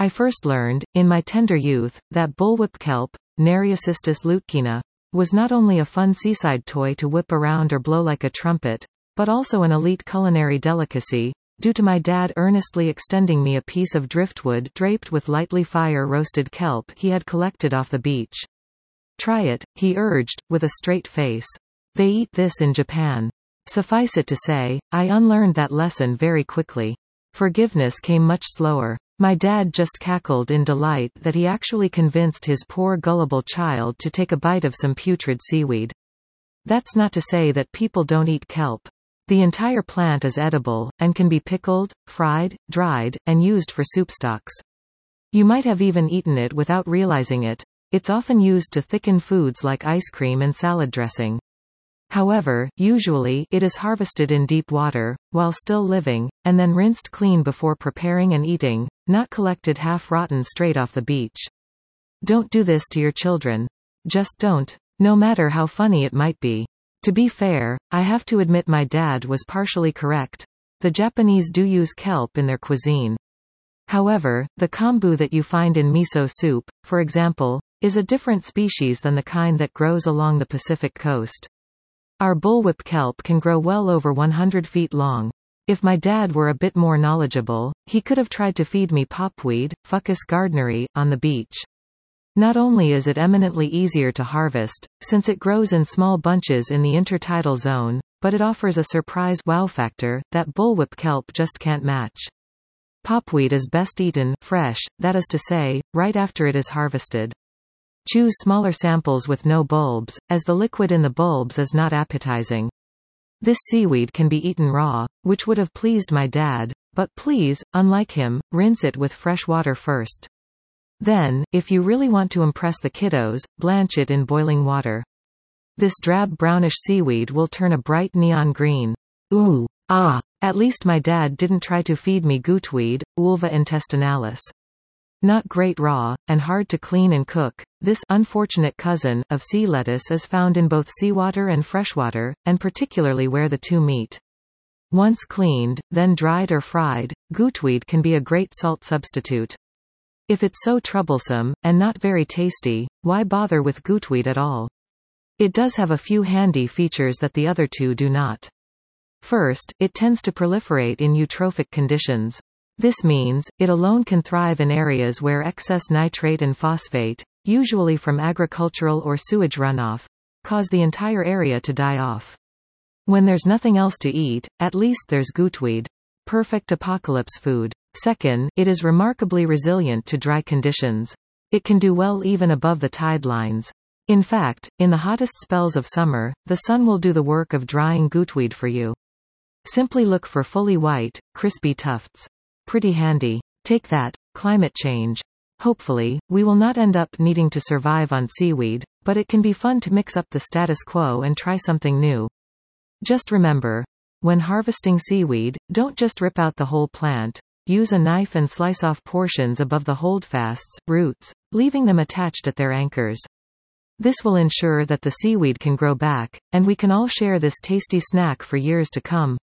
I first learned, in my tender youth, that bullwhip kelp, Nereocystis lutkina, was not only a fun seaside toy to whip around or blow like a trumpet, but also an elite culinary delicacy, due to my dad earnestly extending me a piece of driftwood draped with lightly fire-roasted kelp he had collected off the beach. "Try it," he urged, with a straight face. "They eat this in Japan." Suffice it to say, I unlearned that lesson very quickly. Forgiveness came much slower. My dad just cackled in delight that he actually convinced his poor gullible child to take a bite of some putrid seaweed. That's not to say that people don't eat kelp. The entire plant is edible, and can be pickled, fried, dried, and used for soup stocks. You might have even eaten it without realizing it. It's often used to thicken foods like ice cream and salad dressing. However, usually, it is harvested in deep water, while still living, and then rinsed clean before preparing and eating, not collected half-rotten straight off the beach. Don't do this to your children. Just don't. No matter how funny it might be. To be fair, I have to admit my dad was partially correct. The Japanese do use kelp in their cuisine. However, the kombu that you find in miso soup, for example, is a different species than the kind that grows along the Pacific coast. Our bullwhip kelp can grow well over 100 feet long. If my dad were a bit more knowledgeable, he could have tried to feed me popweed, Fucus gardneri, on the beach. Not only is it eminently easier to harvest, since it grows in small bunches in the intertidal zone, but it offers a surprise wow factor that bullwhip kelp just can't match. Popweed is best eaten fresh, that is to say, right after it is harvested. Choose smaller samples with no bulbs, as the liquid in the bulbs is not appetizing. This seaweed can be eaten raw, which would have pleased my dad, but please, unlike him, rinse it with fresh water first. Then, if you really want to impress the kiddos, blanch it in boiling water. This drab brownish seaweed will turn a bright neon green. Ooh, ah! At least my dad didn't try to feed me gootweed, Ulva intestinalis. Not great raw, and hard to clean and cook, this unfortunate cousin of sea lettuce is found in both seawater and freshwater, and particularly where the two meet. Once cleaned, then dried or fried, gootweed can be a great salt substitute. If it's so troublesome, and not very tasty, why bother with gootweed at all? It does have a few handy features that the other two do not. First, it tends to proliferate in eutrophic conditions. This means, it alone can thrive in areas where excess nitrate and phosphate, usually from agricultural or sewage runoff, cause the entire area to die off. When there's nothing else to eat, at least there's gootweed. Perfect apocalypse food. Second, it is remarkably resilient to dry conditions. It can do well even above the tide lines. In fact, in the hottest spells of summer, the sun will do the work of drying gootweed for you. Simply look for fully white, crispy tufts. Pretty handy. Take that, climate change. Hopefully, we will not end up needing to survive on seaweed, but it can be fun to mix up the status quo and try something new. Just remember, when harvesting seaweed, don't just rip out the whole plant. Use a knife and slice off portions above the holdfasts, roots, leaving them attached at their anchors. This will ensure that the seaweed can grow back, and we can all share this tasty snack for years to come.